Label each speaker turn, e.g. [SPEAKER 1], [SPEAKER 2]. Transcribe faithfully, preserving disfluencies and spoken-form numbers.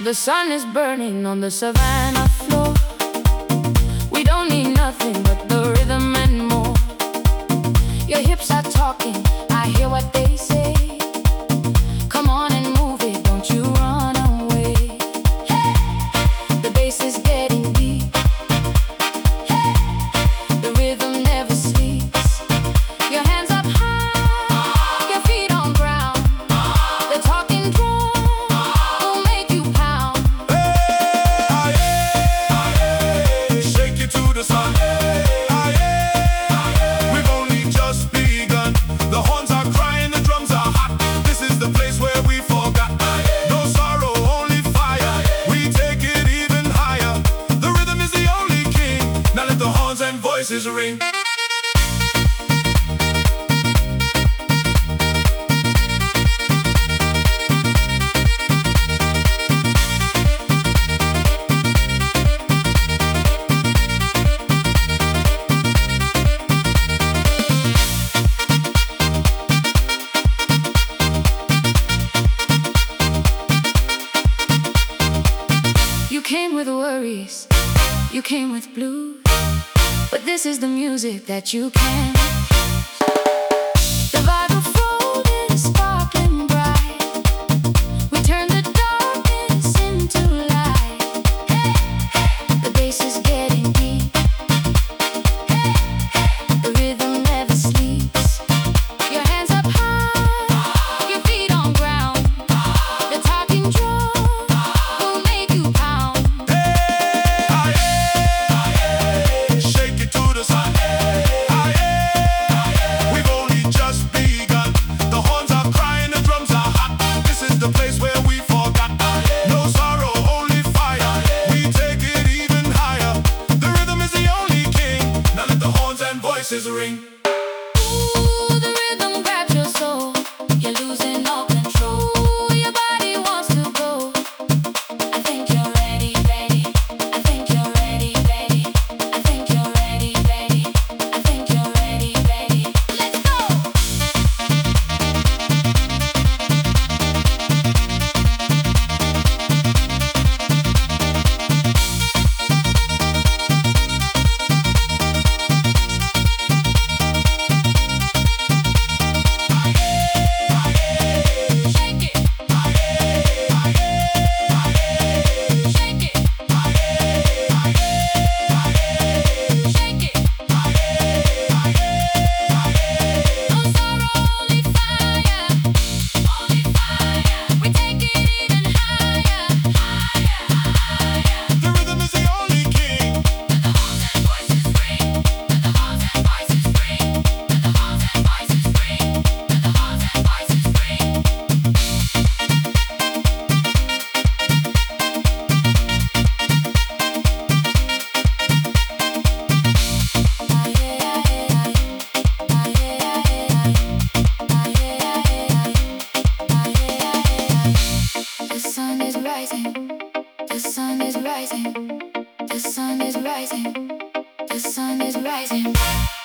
[SPEAKER 1] The sun is burning on the savannah floor. We don't need nothing but the rhythm and more. Your hips are talking, I hear what they say. Come on and move it, don't you run away. The bass is getting deep. The rhythm never sleeps. Your hands up high, your feet on ground. The talking drum will make you pound.
[SPEAKER 2] Hey, aye, aye, shake it to the sun. Aye, aye, we've only just begun. The horns are crying, the drums are hot. This is the place where we forgot. No sorrow, only fire. We take it even higher. The rhythm is the only king. Now let the horns and voices ring.
[SPEAKER 1] You came with worries, you came with blues, but this is the music that you can. The vibe of folded is sparkling bright. We turn the darkness into light. The bass is getting deep. The rhythm never sleeps. Your hands up high, your feet on ground. The talking drum will make you pound.
[SPEAKER 2] Shake it to the sun. Aye, aye, we've only just begun. The horns are crying, the drums are hot. This is the place where we forgot. No sorrow, only fire. We take it even higher. The rhythm is the only king. Now let the horns and voices ring.
[SPEAKER 1] Ooh, the rhythm grabs your soul. You're losing all control. Your body wants to go. I think you're ready, ready. I think you're ready, ready. I think you're ready, ready. I think you're ready, ready. Let's go! Shake it. Shake it. Shake it. No sorrow, only fire. Only fire. We take it even higher. Higher, higher.
[SPEAKER 2] The rhythm is the only king.
[SPEAKER 1] Let the horns and voices ring. Let the horns and voices ring. Let the horns and voices ring. Let the horns and voices ring. The sun is rising. The sun is rising. The sun is rising. The sun is rising.